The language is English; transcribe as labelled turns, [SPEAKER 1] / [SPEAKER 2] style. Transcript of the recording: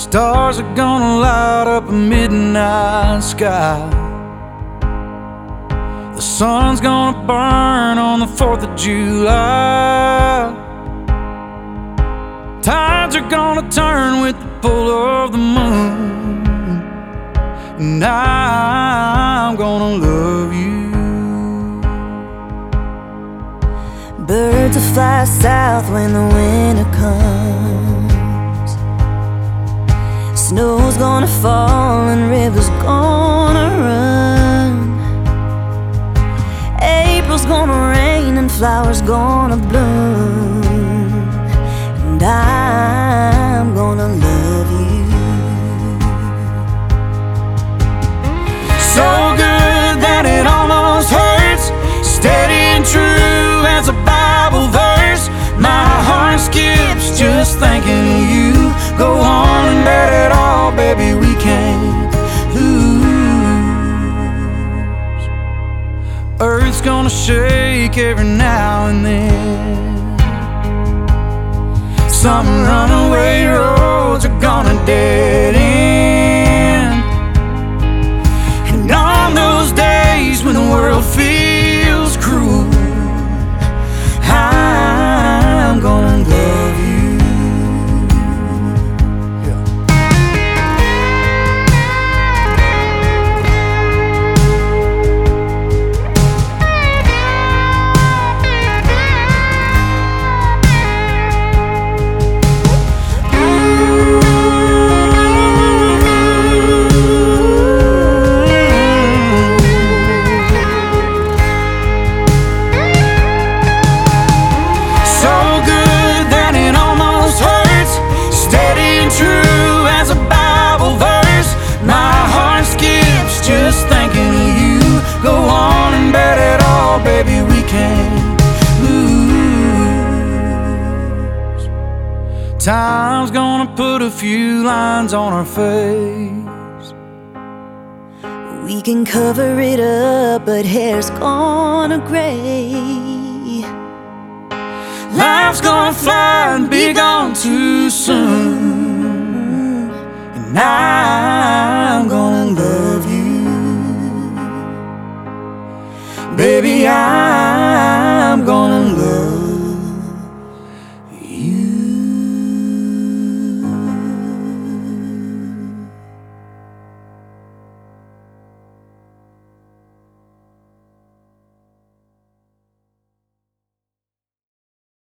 [SPEAKER 1] Stars are gonna light up a midnight sky. The sun's gonna burn on the 4th of July. Tides are gonna turn with the pull of the moon, and I'm gonna love you.
[SPEAKER 2] Birds will fly south when the winter comes. Snow's gonna fall and rivers gonna run. April's gonna rain and flowers gonna bloom, and I'm gonna love you. So good that it almost hurts, steady and true as a Bible verse. My heart skips just thinking of you. Go on and bet it all, baby, we can't lose. Earth's gonna shake every now and then. Some runaway roads are gonna dead end. And on those days when the world feels cruel, I'm gonna love you. Baby, we can't lose. Time's gonna put a few lines on our face. We can cover it up, but hair's gonna gray. Life's gonna fly and be gone too soon, and